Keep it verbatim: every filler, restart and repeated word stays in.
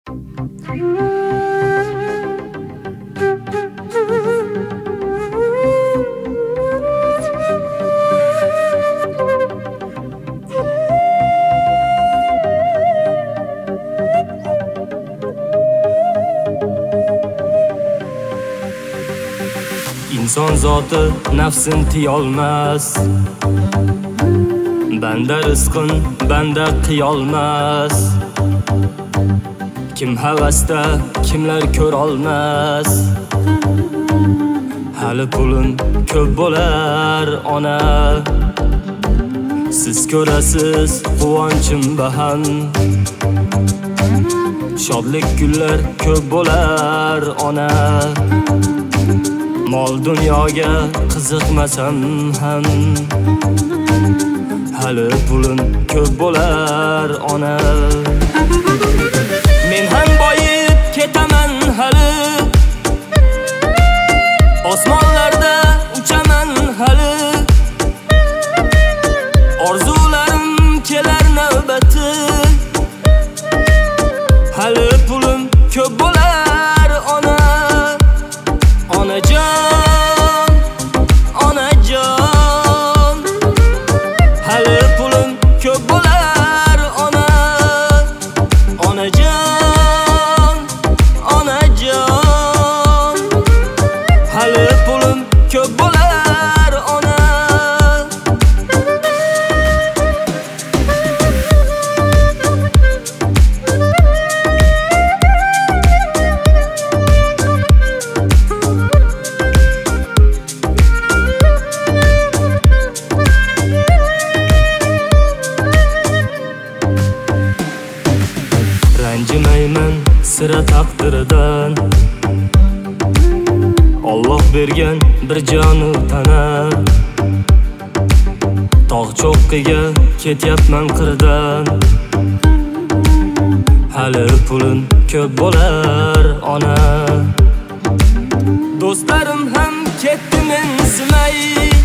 İnson zoti nafsin tiyolmas, banda rizqin banda qiyolmas. Kim havasda kimlar ko'rolmas. Hali pulim ko'p bo'lar ona, siz ko'rasiz quvonchim bahan. Shodlik kunlar ko'p bo'lar ona, mol dunyoga qiziqmasam ham. Hali pulim ko'p bo'lar ona, men ham boyib ketaman hali. Osmonlarda uchaman hali, orzularim kelar navbati. Hali pulim ko'p bo'lar ona, onajon, onajon. Hali pulim ko'p bo'lar ona, onajon, onajon. Hali pulim ko'p bo'lar ona. Ranjimayman sira taqdiridan, Alloh bergan bir jonu tana. Tog' cho'qqiga ketyapman qirdan, hali pulim ko'p bo'lar ona. Do'stlarim ham ketdi mensimay,